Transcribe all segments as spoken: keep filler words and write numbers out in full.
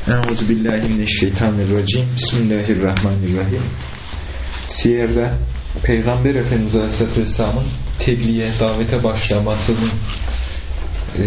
Euzubillahimineşşeytanirracim. Bismillahirrahmanirrahim. Siyer'de Peygamber Efendimiz Aleyhisselatü Vesselam'ın tebliğe, davete başlamasının e,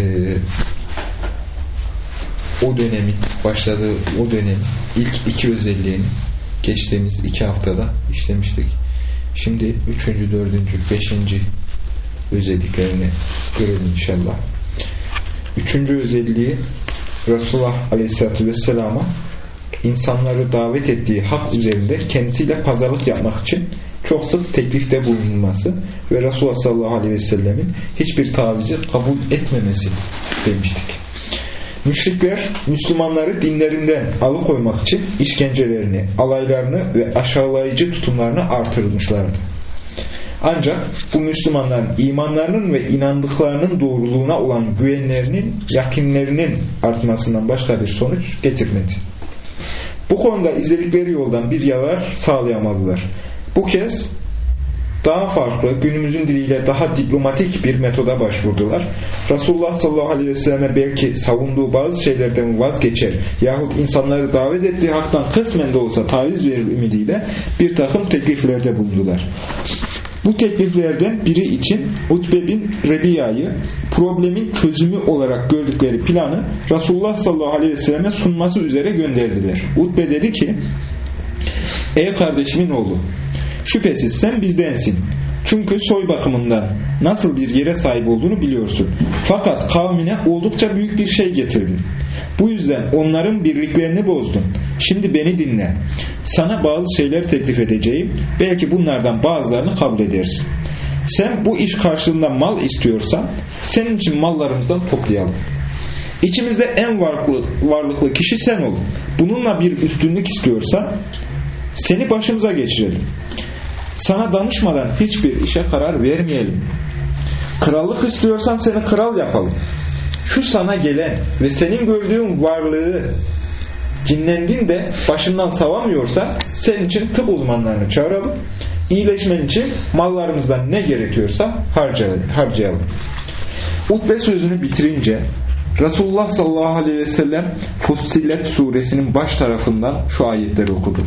o dönemin başladığı o dönemin ilk iki özelliğini geçtiğimiz iki haftada işlemiştik. Şimdi üçüncü, dördüncü, beşinci özelliklerini görelim inşallah. Üçüncü özelliği, Resulullah Aleyhisselatü Vesselam'a insanları davet ettiği hak üzerinde kendisiyle pazarlık yapmak için çok sık teklifte bulunulması ve Resulullah sallallahu aleyhi ve sellemin hiçbir tavizi kabul etmemesi demiştik. Müşrikler Müslümanları dinlerinden alıkoymak için işkencelerini, alaylarını ve aşağılayıcı tutumlarını artırmışlardı. Ancak bu Müslümanların imanlarının ve inandıklarının doğruluğuna olan güvenlerinin, yakinlerinin artmasından başka bir sonuç getirmedi. Bu konuda izledikleri yoldan bir yarar sağlayamadılar. Bu kez daha farklı, günümüzün diliyle daha diplomatik bir metoda başvurdular. Resulullah sallallahu aleyhi ve selleme belki savunduğu bazı şeylerden vazgeçer yahut insanları davet ettiği haktan kısmen de olsa taviz verir ümidiyle bir takım tekliflerde bulundular. Bu tekliflerden biri için Utbe bin Rebiya'yı problemin çözümü olarak gördükleri planı Resulullah sallallahu aleyhi ve selleme sunması üzere gönderdiler. Utbe dedi ki: "Ey kardeşimin oğlu, şüphesiz sen bizdensin. Çünkü soy bakımından nasıl bir yere sahip olduğunu biliyorsun. Fakat kavmine oldukça büyük bir şey getirdin. Bu yüzden onların birliklerini bozdun. Şimdi beni dinle. Sana bazı şeyler teklif edeceğim. Belki bunlardan bazılarını kabul edersin. Sen bu iş karşılığında mal istiyorsan senin için mallarımızdan toplayalım. İçimizde en varlıklı, varlıklı kişi sen ol. Bununla bir üstünlük istiyorsan seni başımıza geçirelim. Sana danışmadan hiçbir işe karar vermeyelim. Krallık istiyorsan seni kral yapalım. Şu sana gelen ve senin gördüğün varlığı cinlendin de başından savamıyorsan senin için tıp uzmanlarını çağıralım. İyileşmen için mallarımızdan ne gerekiyorsa harcayalım." Utbe sözünü bitirince Resulullah sallallahu aleyhi ve sellem Fussilet suresinin baş tarafından şu ayetleri okudu.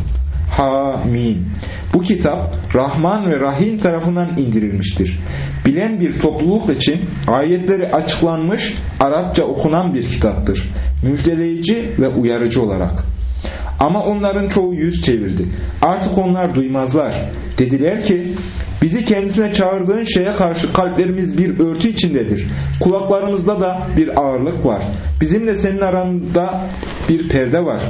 Hamim. Bu kitap Rahman ve Rahim tarafından indirilmiştir. Bilen bir topluluk için ayetleri açıklanmış, Arapça okunan bir kitaptır. Müjdeleyici ve uyarıcı olarak. Ama onların çoğu yüz çevirdi. Artık onlar duymazlar. Dediler ki: "Bizi kendisine çağırdığın şeye karşı kalplerimiz bir örtü içindedir. Kulaklarımızda da bir ağırlık var. Bizimle senin aranda bir perde var.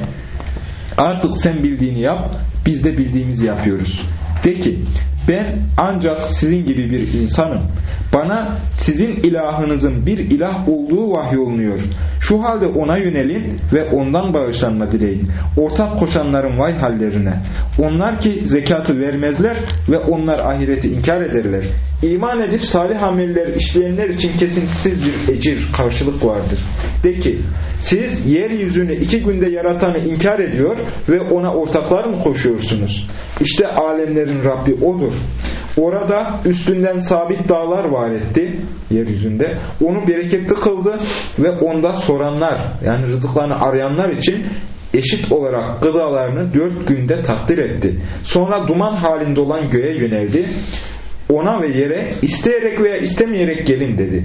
Artık sen bildiğini yap, biz de bildiğimizi yapıyoruz." De ki: "Ben ancak sizin gibi bir insanım. Bana sizin ilahınızın bir ilah olduğu vahyolunuyor. Şu halde ona yönelin ve ondan bağışlanma dileyin. Ortak koşanların vay hallerine. Onlar ki zekatı vermezler ve onlar ahireti inkar ederler. İman edip salih ameller işleyenler için kesintisiz bir ecir, karşılık vardır. De ki: Siz yeryüzünü iki günde yaratanı inkar ediyor ve ona ortaklar mı koşuyorsunuz? İşte alemlerin Rabbi O'dur. Orada üstünden sabit dağlar var etti yeryüzünde. Onu bereketli kıldı ve onda soranlar, yani rızıklarını arayanlar için eşit olarak gıdalarını dört günde takdir etti. Sonra duman halinde olan göğe yöneldi. Ona ve yere isteyerek veya istemeyerek gelin dedi.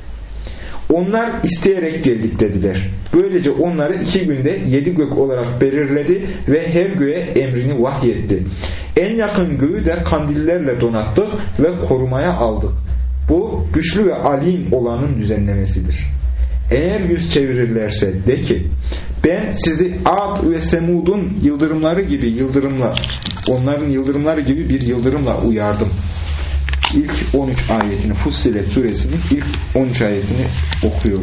Onlar isteyerek geldik dediler. Böylece onları iki günde yedi gök olarak belirledi ve her göğe emrini vahyetti. En yakın göğü de kandillerle donattık ve korumaya aldık. Bu güçlü ve alim olanın düzenlemesidir. Eğer yüz çevirirlerse de ki: "Ben sizi Ad ve Semud'un yıldırımları gibi yıldırımla, onların yıldırımları gibi bir yıldırımla uyardım." İlk on üç ayetini, Fussilet suresinin ilk on üç ayetini okuyorum.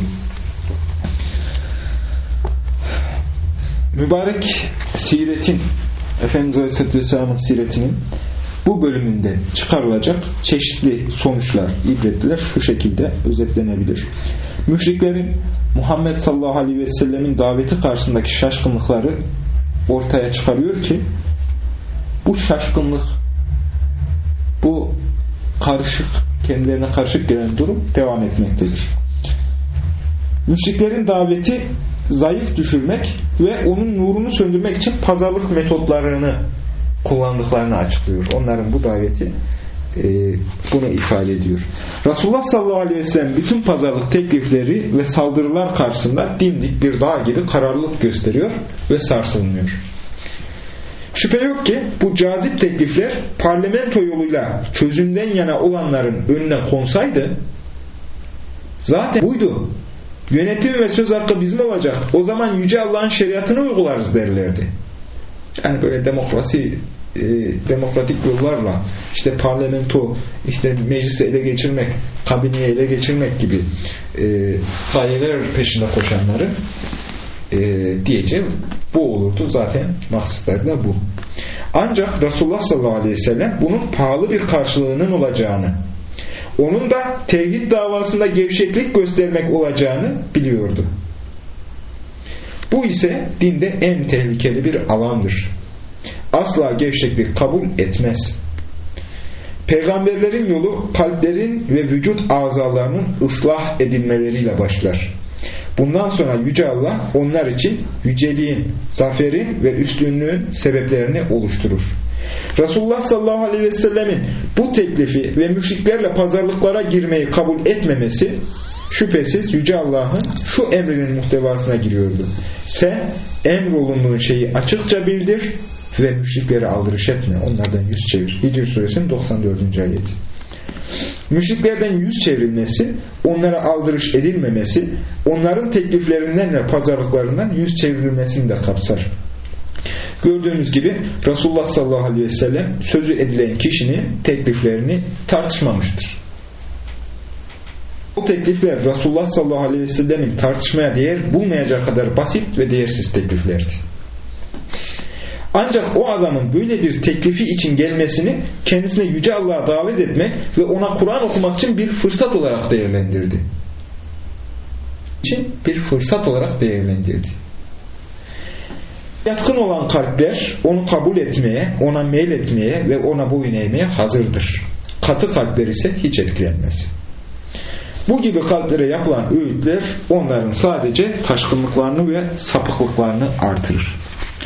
Mübarek siretin, Efendimiz Aleyhisselatü Vesselam'ın siretinin bu bölümünde çıkarılacak çeşitli sonuçlar, ibretler şu şekilde özetlenebilir. Müşriklerin Muhammed sallallahu aleyhi ve sellemin daveti karşısındaki şaşkınlıkları ortaya çıkarıyor ki bu şaşkınlık, bu karışık, kendilerine karışık gelen durum devam etmektedir. Müşriklerin daveti zayıf düşürmek ve onun nurunu söndürmek için pazarlık metotlarını kullandıklarını açıklıyor. Onların bu daveti e, bunu ifade ediyor. Resulullah sallallahu aleyhi ve sellem bütün pazarlık teklifleri ve saldırılar karşısında dimdik bir dağ gibi kararlılık gösteriyor ve sarsılmıyor. Şüphe yok ki bu cazip teklifler parlamento yoluyla çözümden yana olanların önüne konsaydı zaten buydu. Yönetim ve söz hakkı bizim olacak. O zaman Yüce Allah'ın şeriatını uygularız derlerdi. Yani böyle demokrasi, e, demokratik yollarla işte parlamento, işte meclisi ele geçirmek, kabineyi ele geçirmek gibi e, gayeler peşinde koşanları e, diyeceğim bu olurdu. Zaten maksatları da bu. Ancak Resulullah sallallahu aleyhi ve sellem bunun pahalı bir karşılığının olacağını, onun da tevhid davasında gevşeklik göstermek olacağını biliyordu. Bu ise dinde en tehlikeli bir alandır. Asla gevşeklik kabul etmez. Peygamberlerin yolu kalplerin ve vücut azalarının ıslah edilmeleriyle başlar. Bundan sonra Yüce Allah onlar için yüceliğin, zaferin ve üstünlüğün sebeplerini oluşturur. Resulullah sallallahu aleyhi ve sellemin bu teklifi ve müşriklerle pazarlıklara girmeyi kabul etmemesi şüphesiz Yüce Allah'ın şu emrinin muhtevasına giriyordu. Sen emrolunduğun şeyi açıkça bildir ve müşrikleri aldırış etme. Onlardan yüz çevir. Hicr suresinin doksan dördüncü ayeti. Müşriklerden yüz çevrilmesi, onlara aldırış edilmemesi, onların tekliflerinden ve pazarlıklarından yüz çevrilmesini de kapsar. Gördüğünüz gibi Resulullah sallallahu aleyhi ve sellem sözü edilen kişinin tekliflerini tartışmamıştır. Bu teklifler Resulullah sallallahu aleyhi ve sellemin tartışmaya değer bulmayacak kadar basit ve değersiz tekliflerdi. Ancak o adamın böyle bir teklifi için gelmesini kendisine Yüce Allah'a davet etmek ve ona Kur'an okumak için bir fırsat olarak değerlendirdi. için bir fırsat olarak değerlendirdi. Yatkın olan kalpler onu kabul etmeye, ona meyletmeye ve ona boyun eğmeye hazırdır. Katı kalpler ise hiç etkilenmez. Bu gibi kalplere yapılan öğütler onların sadece taşkınlıklarını ve sapıklıklarını artırır.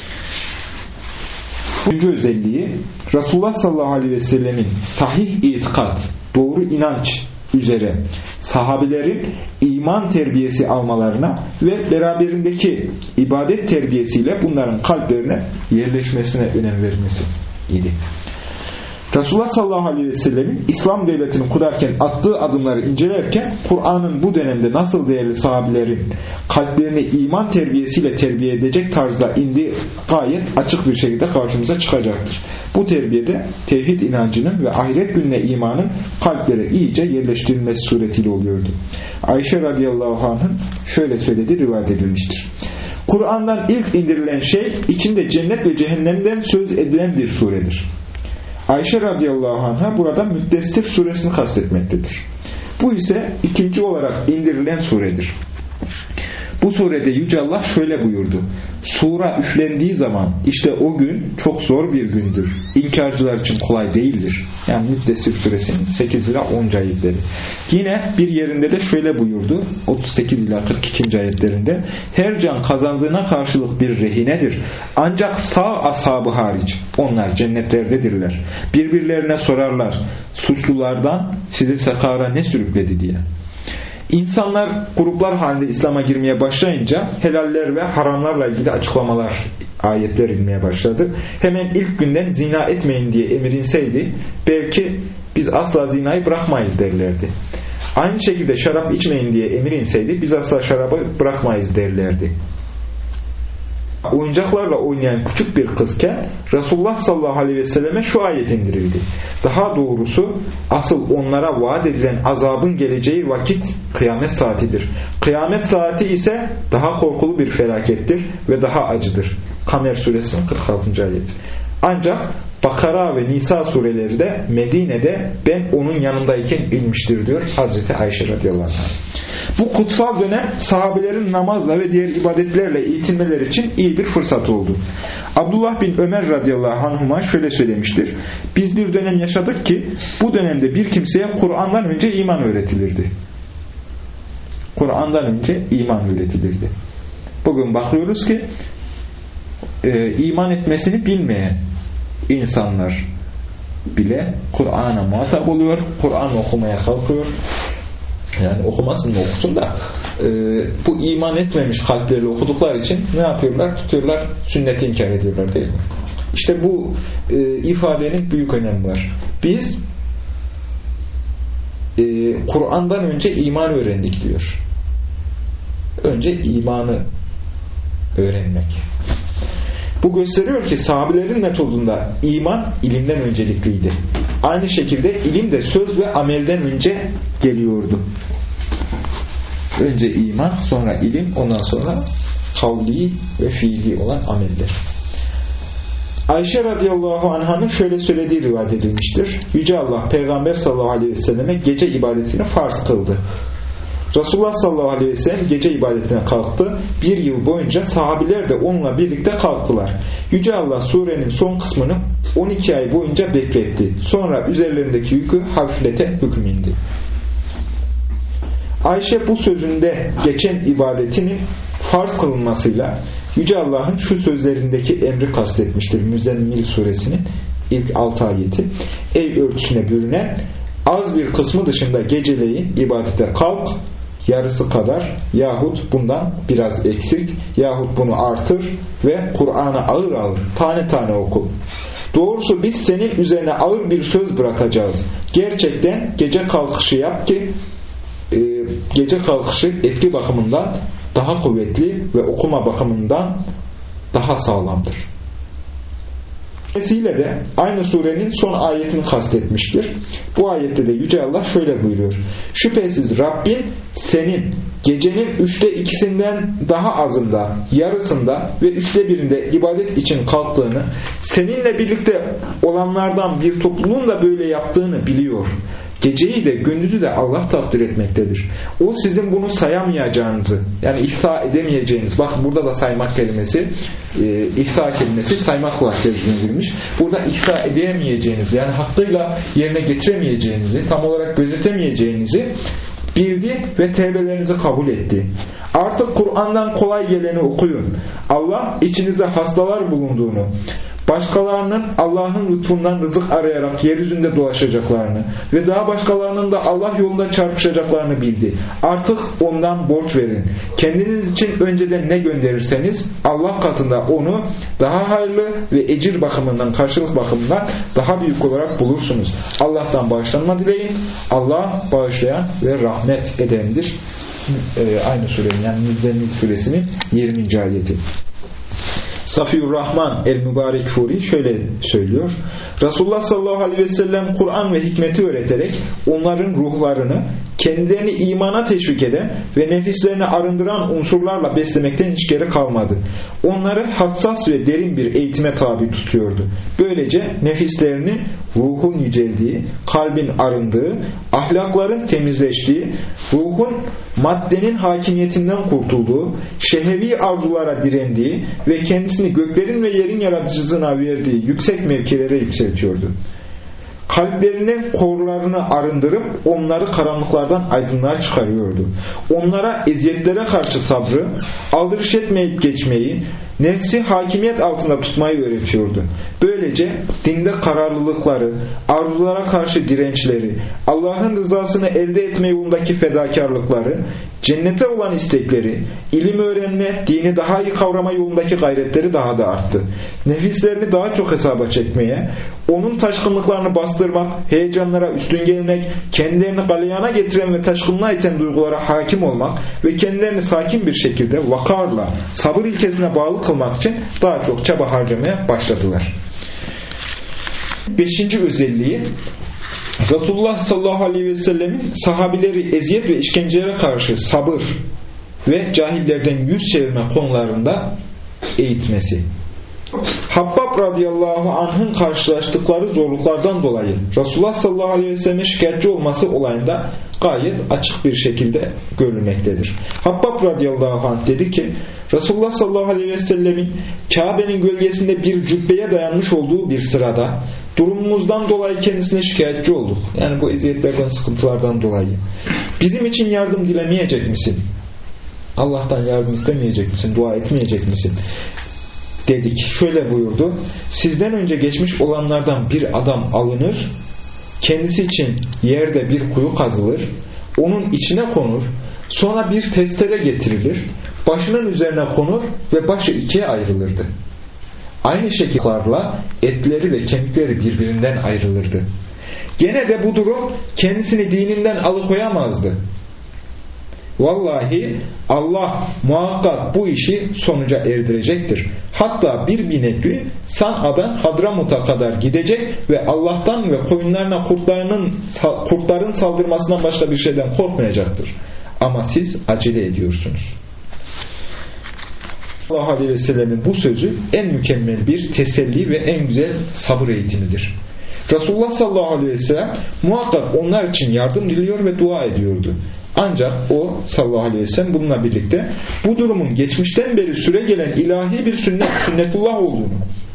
Üçüncü özelliği Resulullah sallallahu aleyhi ve sellemin sahih itikat, doğru inanç üzere sahabelerin iman terbiyesi almalarına ve beraberindeki ibadet terbiyesiyle bunların kalplerine yerleşmesine önem vermesi idi. Resulullah sallallahu aleyhi ve sellemin İslam devletini kurarken attığı adımları incelerken Kur'an'ın bu dönemde nasıl değerli sahabelerin kalplerini iman terbiyesiyle terbiye edecek tarzda indiği gayet açık bir şekilde karşımıza çıkacaktır. Bu terbiyede tevhid inancının ve ahiret gününe imanın kalplere iyice yerleştirilmesi suretiyle oluyordu. Ayşe radıyallahu anh'ın şöyle söylediği rivayet edilmiştir. Kur'an'dan ilk indirilen şey içinde cennet ve cehennemden söz edilen bir suredir. Ayşe radıyallahu anh'a burada Müddessir suresini kastetmektedir. Bu ise ikinci olarak indirilen suredir. Bu surede Yüce Allah şöyle buyurdu. Sura üflendiği zaman işte o gün çok zor bir gündür. İnkarcılar için kolay değildir. Yani Müddessir suresinin sekiz ila on ayetleri. Yine bir yerinde de şöyle buyurdu. otuz sekiz ila kırk iki ayetlerinde. Her can kazandığına karşılık bir rehinedir. Ancak sağ ashabı hariç onlar cennetlerdedirler. Birbirlerine sorarlar. Suçlulardan sizi sakara ne sürükledi diye. İnsanlar gruplar halinde İslam'a girmeye başlayınca helaller ve haramlarla ilgili açıklamalar, ayetler inmeye başladı. Hemen ilk günden zina etmeyin diye emir inseydi belki biz asla zinayı bırakmayız derlerdi. Aynı şekilde şarap içmeyin diye emir inseydi biz asla şarabı bırakmayız derlerdi. Oyuncaklarla oynayan küçük bir kızken Resulullah sallallahu aleyhi ve selleme şu ayet indirildi. Daha doğrusu asıl onlara vaat edilen azabın geleceği vakit kıyamet saatidir. Kıyamet saati ise daha korkulu bir felakettir ve daha acıdır. Kamer suresinin kırk altıncı ayet. Ancak Bakara ve Nisa sureleri de Medine'de ben onun yanındayken inmiştir diyor Hazreti Ayşe radıyallahu anh. Bu kutsal dönem sahabelerin namazla ve diğer ibadetlerle eğitilmeleri için iyi bir fırsat oldu. Abdullah bin Ömer radıyallahu anhuma şöyle söylemiştir. Biz bir dönem yaşadık ki bu dönemde bir kimseye Kur'an'dan önce iman öğretilirdi. Kur'an'dan önce iman öğretilirdi. Bugün bakıyoruz ki e, iman etmesini bilmeyen insanlar bile Kur'an'a muhatap oluyor, Kur'an okumaya kalkıyor. Yani okumasın da okusun da e, bu iman etmemiş kalpleriyle okudukları için ne yapıyorlar? Tutuyorlar, sünneti inkar ediyorlar değil mi? İşte bu e, ifadenin büyük önemi var. Biz e, Kur'an'dan önce iman öğrendik diyor. Önce imanı öğrenmek. Bu gösteriyor ki sahabelerin metodunda iman ilimden öncelikliydi. Aynı şekilde ilim de söz ve amelden önce geliyordu. Önce iman, sonra ilim, ondan sonra kavli ve fiili olan ameller. Ayşe radıyallahu anh'ın şöyle söylediği rivayet edilmiştir. Yüce Allah Peygamber sallallahu aleyhi ve selleme gece ibadetini farz kıldı. Resulullah sallallahu aleyhi ve sellem gece ibadetine kalktı. Bir yıl boyunca sahabiler de onunla birlikte kalktılar. Yüce Allah surenin son kısmını on iki ay boyunca bekletti. Sonra üzerlerindeki yükü hafiflete hüküm indi. Ayşe bu sözünde geçen ibadetinin farz kılınmasıyla Yüce Allah'ın şu sözlerindeki emri kastetmiştir. Müzzemmil suresinin ilk altı ayeti. Ey örtüsüne bürünen, az bir kısmı dışında geceleyin ibadete kalk, yarısı kadar yahut bundan biraz eksik yahut bunu artır ve Kur'an'ı ağır ağır tane tane oku. Doğrusu biz senin üzerine ağır bir söz bırakacağız. Gerçekten gece kalkışı yap ki e, gece kalkışı etki bakımından daha kuvvetli ve okuma bakımından daha sağlamdır. Dolayısıyla de aynı surenin son ayetini kastetmiştir. Bu ayette de Yüce Allah şöyle buyuruyor. Şüphesiz Rabbin senin gecenin üçte ikisinden daha azında, yarısında ve üçte birinde ibadet için kalktığını, seninle birlikte olanlardan bir topluluğun da böyle yaptığını biliyor. Geceyi de gündüzü de Allah takdir etmektedir. O sizin bunu sayamayacağınızı, yani ihsa edemeyeceğiniz, bakın burada da saymak kelimesi, e, ihsa kelimesi saymakla tercümelenmiş. Burada ihsa edemeyeceğiniz, yani hakkıyla yerine getiremeyeceğinizi, tam olarak gözetemeyeceğinizi bildi ve tevbelerinizi kabul etti. Artık Kur'an'dan kolay geleni okuyun. Allah içinizde hastalar bulunduğunu, başkalarının Allah'ın lütfundan rızık arayarak yeryüzünde dolaşacaklarını ve daha başkalarının da Allah yolunda çarpışacaklarını bildi. Artık ondan borç verin. Kendiniz için önceden ne gönderirseniz Allah katında onu daha hayırlı ve ecir bakımından, karşılık bakımından daha büyük olarak bulursunuz. Allah'tan bağışlanma dileyin. Allah bağışlayan ve rahmet edendir. Ee, aynı surenin, yani Müzzemmil suresinin yirminci ayeti. Safiyurrahman el-Mübarek-Furi şöyle söylüyor. Resulullah sallallahu aleyhi ve sellem Kur'an ve hikmeti öğreterek onların ruhlarını kendilerini imana teşvik eden ve nefislerini arındıran unsurlarla beslemekten hiç geri kalmadı. Onları hassas ve derin bir eğitime tabi tutuyordu. Böylece nefislerini ruhun yüceldiği, kalbin arındığı, ahlakların temizleştiği, ruhun maddenin hakimiyetinden kurtulduğu, şehevi arzulara direndiği ve kendisini göklerin ve yerin yaratıcısına verdiği yüksek mevkilere yükseltiyordu. Kalplerinin korlarını arındırıp onları karanlıklardan aydınlığa çıkarıyordu. Onlara eziyetlere karşı sabrı, aldırış etmeyip geçmeyi, nefsi hakimiyet altında tutmayı öğretiyordu. Böylece dinde kararlılıkları, arzulara karşı dirençleri, Allah'ın rızasını elde etme yolundaki fedakarlıkları, cennete olan istekleri, ilim öğrenme, dini daha iyi kavrama yolundaki gayretleri daha da arttı. Nefislerini daha çok hesaba çekmeye, onun taşkınlıklarını bastırmak, heyecanlara üstün gelmek, kendilerini galeyana getiren ve taşkınlığa iten duygulara hakim olmak ve kendilerini sakin bir şekilde vakarla, sabır ilkesine bağlı kılmak için daha çok çaba harcamaya başladılar. Beşinci özelliği, Resulullah sallallahu aleyhi ve sellemin sahabileri eziyet ve işkencelere karşı sabır ve cahillerden yüz çevirme konularında eğitmesi. Habbab radıyallahu anh'ın karşılaştıkları zorluklardan dolayı Resulullah sallallahu aleyhi ve sellem'e şikayetçi olması olayında gayet açık bir şekilde görülmektedir. Habbab radıyallahu anh dedi ki, Resulullah sallallahu aleyhi ve sellemin Kabe'nin gölgesinde bir cübbeye dayanmış olduğu bir sırada durumumuzdan dolayı kendisine şikayetçi olduk. Yani bu eziyetlerden, sıkıntılardan dolayı. Bizim için yardım dilemeyecek misin? Allah'tan yardım istemeyecek misin? Dua etmeyecek misin? Dedik. Şöyle buyurdu. Sizden önce geçmiş olanlardan bir adam alınır, kendisi için yerde bir kuyu kazılır, onun içine konur, sonra bir testere getirilir, başının üzerine konur ve başı ikiye ayrılırdı. Aynı şekilde etleri ve kemikleri birbirinden ayrılırdı. Gene de bu durum kendisini dininden alıkoyamazdı. Vallahi Allah muhakkak bu işi sonuca erdirecektir. Hatta bir binekli San'a'dan Hadramut'a kadar gidecek ve Allah'tan ve koyunlarına kurtlarının, kurtların saldırmasından başka bir şeyden korkmayacaktır. Ama siz acele ediyorsunuz. Allah Aleyhi ve Sellem'in bu sözü en mükemmel bir teselli ve en güzel sabır eğitimidir. Resulullah sallallahu aleyhi ve sellem muhakkak onlar için yardım diliyor ve dua ediyordu. Ancak o sallallahu aleyhi ve sellem bununla birlikte bu durumun geçmişten beri süregelen ilahi bir sünnet, sünnetullah olduğunu,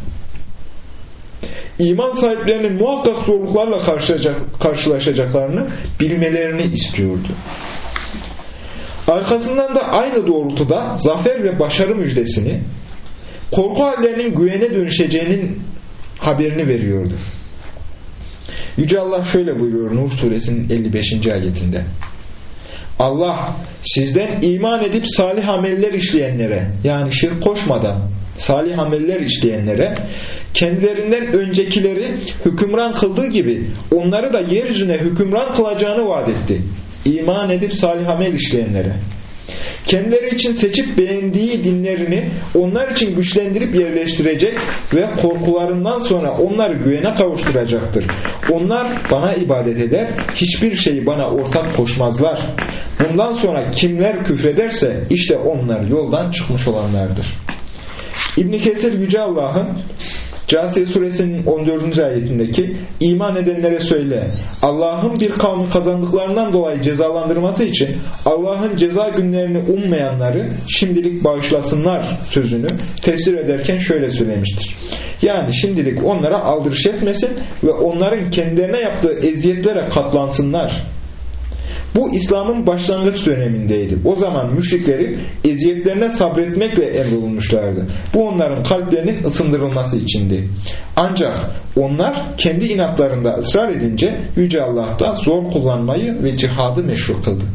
iman sahiplerinin muhakkak zorluklarla karşılaşacaklarını bilmelerini istiyordu. Arkasından da aynı doğrultuda zafer ve başarı müjdesini, korku hallerinin güvene dönüşeceğinin haberini veriyordu. Yüce Allah şöyle buyuruyor Nur suresinin elli beşinci ayetinde. Allah sizden iman edip salih ameller işleyenlere, yani şirk koşmadan salih ameller işleyenlere, kendilerinden öncekileri hükümran kıldığı gibi onları da yeryüzüne hükümran kılacağını vaat etti. İman edip salih amel işleyenlere, kendileri için seçip beğendiği dinlerini onlar için güçlendirip yerleştirecek ve korkularından sonra onları güvene kavuşturacaktır. Onlar bana ibadet eder, hiçbir şeyi bana ortak koşmazlar. Bundan sonra kimler küfrederse işte onlar yoldan çıkmış olanlardır. İbn Kesir Yüce Allah'ın Câsiye suresinin on dördüncü ayetindeki iman edenlere söyle, Allah'ın bir kavmi kazandıklarından dolayı cezalandırması için Allah'ın ceza günlerini ummayanları şimdilik bağışlasınlar sözünü tefsir ederken şöyle söylemiştir. Yani şimdilik onlara aldırış etmesin ve onların kendilerine yaptığı eziyetlere katlansınlar. Bu İslam'ın başlangıç dönemindeydi. O zaman müşriklerin eziyetlerine sabretmekle emrolunmuşlardı. Bu onların kalplerinin ısındırılması içindi. Ancak onlar kendi inatlarında ısrar edince Yüce Allah da zor kullanmayı ve cihadı meşru kıldı.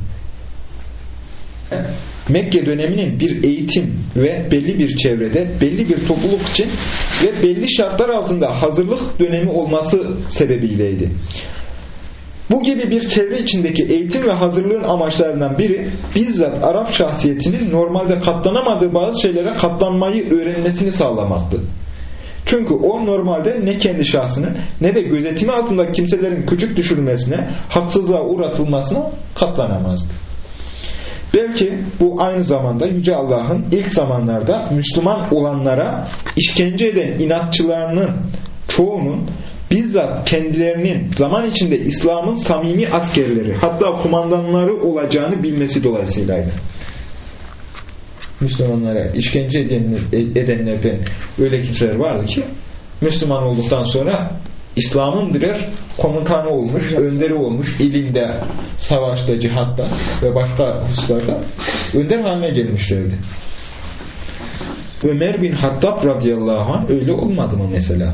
Mekke döneminin bir eğitim ve belli bir çevrede, belli bir topluluk için ve belli şartlar altında hazırlık dönemi olması sebebiyleydi. Bu gibi bir çevre içindeki eğitim ve hazırlığın amaçlarından biri bizzat Arap şahsiyetinin normalde katlanamadığı bazı şeylere katlanmayı öğrenmesini sağlamaktı. Çünkü o normalde ne kendi şahsını ne de gözetimi altındaki kimselerin küçük düşürülmesine, haksızlığa uğratılmasına katlanamazdı. Belki bu aynı zamanda Yüce Allah'ın ilk zamanlarda Müslüman olanlara işkence eden inatçılarının çoğunun bizzat kendilerinin zaman içinde İslam'ın samimi askerleri, hatta kumandanları olacağını bilmesi dolayısıylaydı. Müslümanlara işkence edenlerden öyle kimseler vardı ki Müslüman olduktan sonra İslam'ın birer komutanı olmuş, önderi olmuş, ilimde, savaşta, cihatta ve başka hususlarda önder haline gelmişlerdi. Ömer bin Hattab radıyallahu anh öyle olmadı mı mesela?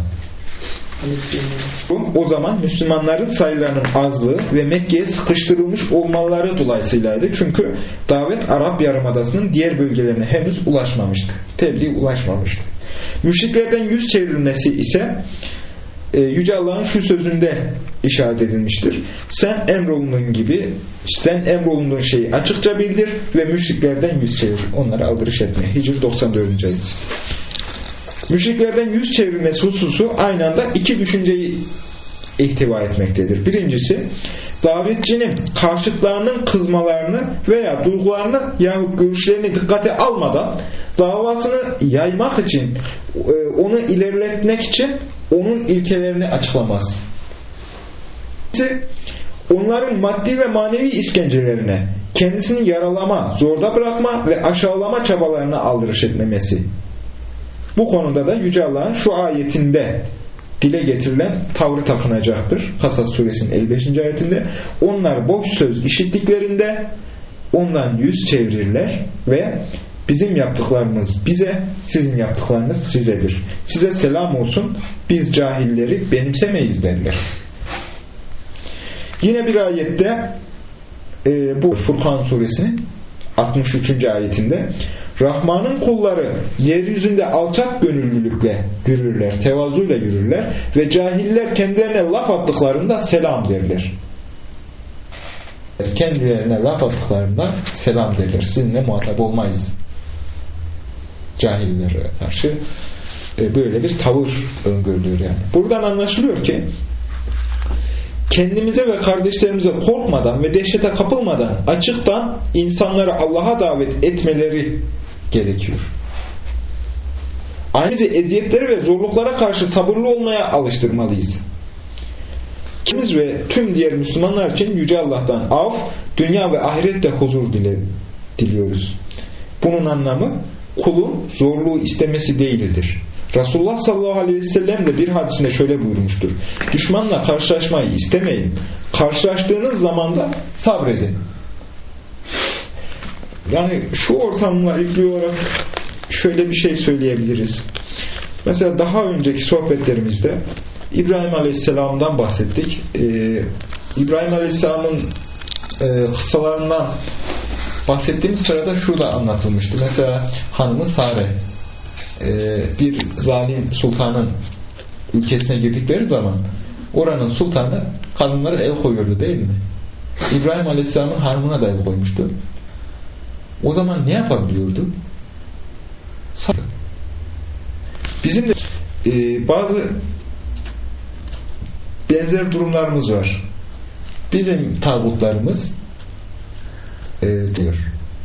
O zaman Müslümanların sayılarının azlığı ve Mekke'ye sıkıştırılmış olmaları dolayısıylaydı. Çünkü davet Arap Yarımadası'nın diğer bölgelerine henüz ulaşmamıştı. Tebliğ ulaşmamıştı. Müşriklerden yüz çevrilmesi ise e, Yüce Allah'ın şu sözünde işaret edilmiştir. Sen emrolunduğun gibi, sen emrolunduğun şeyi açıkça bildir ve müşriklerden yüz çevir. Onlara aldırış etme. Hicr doksan dördüncü ayet. Müşriklerden yüz çevirmesi hususu aynı anda iki düşünceyi ihtiva etmektedir. Birincisi, davetçinin karşıtlarının kızmalarını veya duygularını yahut görüşlerini dikkate almadan davasını yaymak için, onu ilerletmek için onun ilkelerini açıklamaz. Onların maddi ve manevi işkencelerine, kendisini yaralama, zorda bırakma ve aşağılama çabalarına aldırış etmemesi. Bu konuda da Yüce Allah'ın şu ayetinde dile getirilen tavrı takınacaktır. Kasas suresinin elli beşinci ayetinde onlar boş söz işittiklerinde ondan yüz çevirirler ve bizim yaptıklarımız bize, sizin yaptıklarınız sizedir. Size selam olsun, biz cahilleri benimsemeyiz derler. Yine bir ayette e, bu Furkan suresinin altmış üçüncü ayetinde Rahman'ın kulları yeryüzünde alçak gönüllülükle yürürler, tevazuyla yürürler ve cahiller kendilerine laf attıklarında selam derler. Kendilerine laf attıklarında selam derler. Sizinle muhatap olmayız. Cahillere karşı böyle bir tavır öngörülüyor yani. Buradan anlaşılıyor ki kendimize ve kardeşlerimize korkmadan ve dehşete kapılmadan açıktan insanları Allah'a davet etmeleri gerekiyor. Ayrıca eziyetlere ve zorluklara karşı sabırlı olmaya alıştırmalıyız. Kendimiz ve tüm diğer Müslümanlar için Yüce Allah'tan af, dünya ve ahirette huzur dile, diliyoruz. Bunun anlamı kulun zorluğu istemesi değildir. Resulullah sallallahu aleyhi ve sellem de bir hadisinde şöyle buyurmuştur. Düşmanla karşılaşmayı istemeyin. Karşılaştığınız zaman da sabredin. Yani şu ortamla ilgili olarak şöyle bir şey söyleyebiliriz. Mesela daha önceki sohbetlerimizde İbrahim Aleyhisselam'dan bahsettik. Ee, İbrahim Aleyhisselam'ın e, kıssalarından bahsettiğimiz sırada şurada anlatılmıştı. Mesela hanımı Sare e, bir zalim sultanın ülkesine girdikleri zaman oranın sultanı kadınlara el koyuyordu değil mi? İbrahim Aleyhisselam'ın hanımına da el koymuştu. O zaman ne yapabiliyordu? Bizim de e, bazı benzer durumlarımız var. Bizim tağutlarımız e, diyor.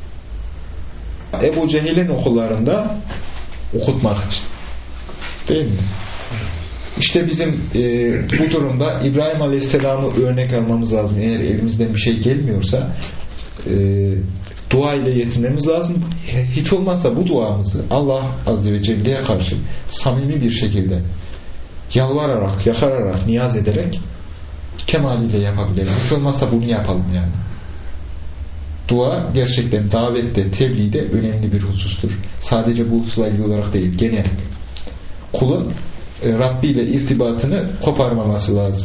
Ebu Cehil'in okullarında okutmak için. Değil mi? İşte bizim e, bu durumda İbrahim Aleyhisselam'ı örnek almamız lazım. Eğer elimizden bir şey gelmiyorsa e, dua ile yetinmemiz lazım. Hiç olmazsa bu duamızı Allah Azze ve Celle'ye karşı samimi bir şekilde yalvararak, yakararak, niyaz ederek kemaliyle yapabiliriz. Hiç olmazsa bunu yapalım yani. Dua gerçekten davette, tebliğde önemli bir husustur. Sadece bu hususla ilgili olarak değil, genel. Kulun e, Rabbi ile irtibatını koparmaması lazım.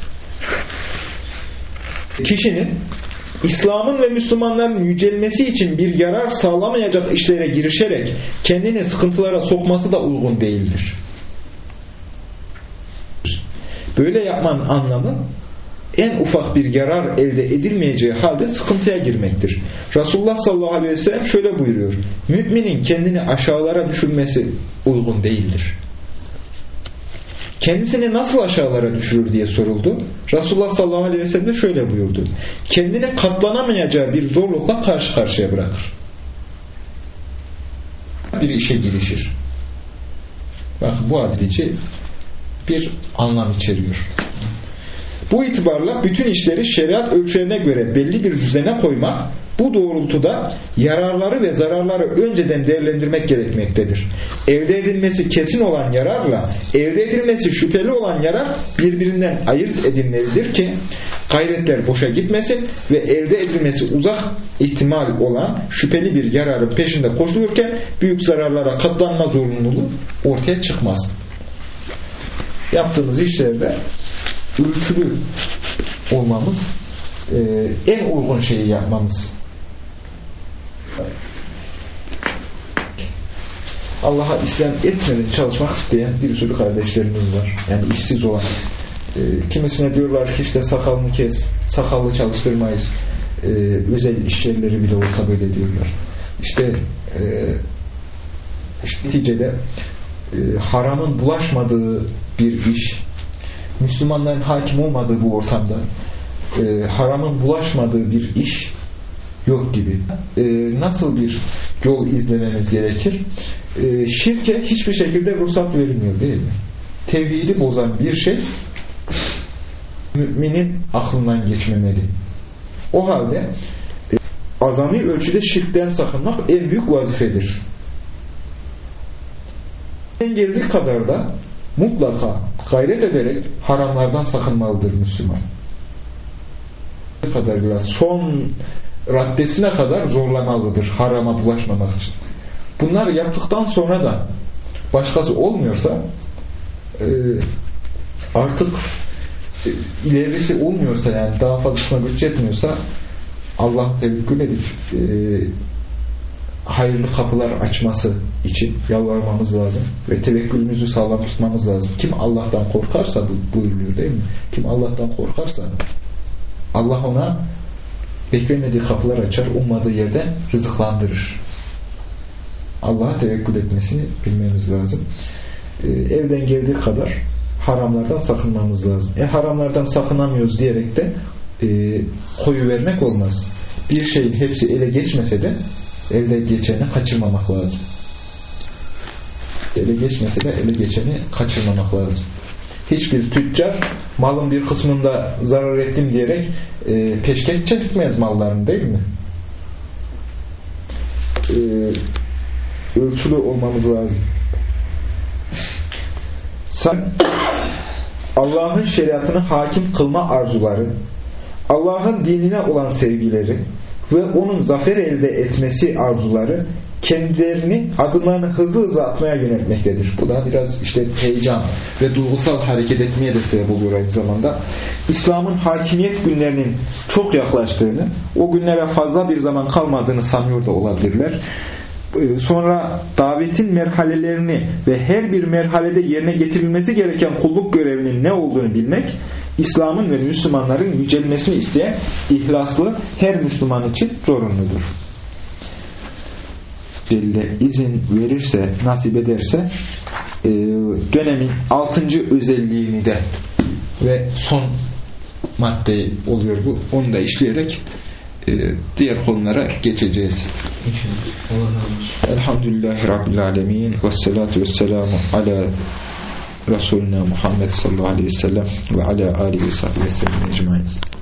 Kişinin İslam'ın ve Müslümanların yücelmesi için bir yarar sağlamayacak işlere girişerek kendini sıkıntılara sokması da uygun değildir. Böyle yapmanın anlamı en ufak bir yarar elde edilmeyeceği halde sıkıntıya girmektir. Resulullah sallallahu aleyhi ve sellem şöyle buyuruyor. Müminin kendini aşağılara düşürmesi uygun değildir. Kendisini nasıl aşağılara düşürür diye soruldu. Resulullah sallallahu aleyhi ve sellem de şöyle buyurdu. Kendine katlanamayacağı bir zorlukla karşı karşıya bırakır. Bir işe girişir. Bakın bu adici bir anlam içeriyor. Bu itibarla bütün işleri şeriat ölçülerine göre belli bir düzene koymak, bu doğrultuda yararları ve zararları önceden değerlendirmek gerekmektedir. Elde edilmesi kesin olan yararla elde edilmesi şüpheli olan yarar birbirinden ayırt edilmelidir ki gayretler boşa gitmesin ve elde edilmesi uzak ihtimal olan şüpheli bir yararın peşinde koşulurken büyük zararlara katlanma zorunluluğu ortaya çıkmaz. Yaptığımız işlerde ölçülü olmamız, e, en uygun şeyi yapmamız. Allah'a isyan etmeden çalışmak isteyen bir sürü kardeşlerimiz var. Yani işsiz olan. E, kimisine diyorlar ki işte sakalını kes, sakallı çalıştırmayız. E, özel iş yerleri bile olsa böyle diyorlar. İşte, e, işte neticede e, haramın bulaşmadığı bir iş, Müslümanların hakim olmadığı bu ortamda e, haramın bulaşmadığı bir iş yok gibi. E, nasıl bir yol izlememiz gerekir? E, şirke hiçbir şekilde ruhsat verilmiyor değil mi? Tevhidi bozan bir şey müminin aklından geçmemeli. O halde e, azami ölçüde şirkten sakınmak en büyük vazifedir. En geldiği kadar da mutlaka gayret ederek haramlardan sakınmalıdır Müslüman. Ne kadarıyla son raddesine kadar zorlamalıdır harama bulaşmamak için. Bunları yaptıktan sonra da başkası olmuyorsa e, artık e, ilerisi olmuyorsa, yani daha fazlasına güç yetmiyorsa Allah tevekkül edip e, hayırlı kapılar açması için yalvarmamız lazım ve tevekkülümüzü sağlam tutmamız lazım. Kim Allah'tan korkarsa, bu buyuruyor değil mi? Kim Allah'tan korkarsa Allah ona beklemediği kapılar açar, ummadığı yerden rızıklandırır. Allah'a tevekkül etmesini bilmemiz lazım. Ee, evden geldiği kadar haramlardan sakınmamız lazım. E haramlardan sakınamıyoruz diyerek de e, koyu vermek olmaz. Bir şeyin hepsi ele geçmese de elde geçeni kaçırmamak lazım. Ele geçmese de ele geçeni kaçırmamak lazım. Hiçbir tüccar malın bir kısmında zarar ettim diyerek e, peşkeş çekmez mallarını, değil mi? E, ölçülü olmamız lazım. Sen Allah'ın şeriatını hakim kılma arzuları, Allah'ın dinine olan sevgileri ve onun zafer elde etmesi arzuları kendilerini, adımlarını hızlı hızlı atmaya yöneltmektedir. Bu da biraz işte heyecan ve duygusal hareket etmeye de sebep oluyor aynı zamanda. İslam'ın hakimiyet günlerinin çok yaklaştığını, o günlere fazla bir zaman kalmadığını sanıyor da olabilirler. Sonra davetin merhalelerini ve her bir merhalede yerine getirilmesi gereken kulluk görevinin ne olduğunu bilmek, İslam'ın ve Müslümanların yücelmesini isteyen ihlaslı her Müslüman için zorunludur. Celle izin verirse, nasip ederse dönemin altıncı özelliğini de ve son madde oluyor bu, onu da işleyerek diğer konulara geçeceğiz. Elhamdülillahi Rabbil Alemin ve salatu ve selamu ala Resulina Muhammed sallallahu aleyhi ve sellem ve ala alihi ve sahbihi ve sellem ecmaîn.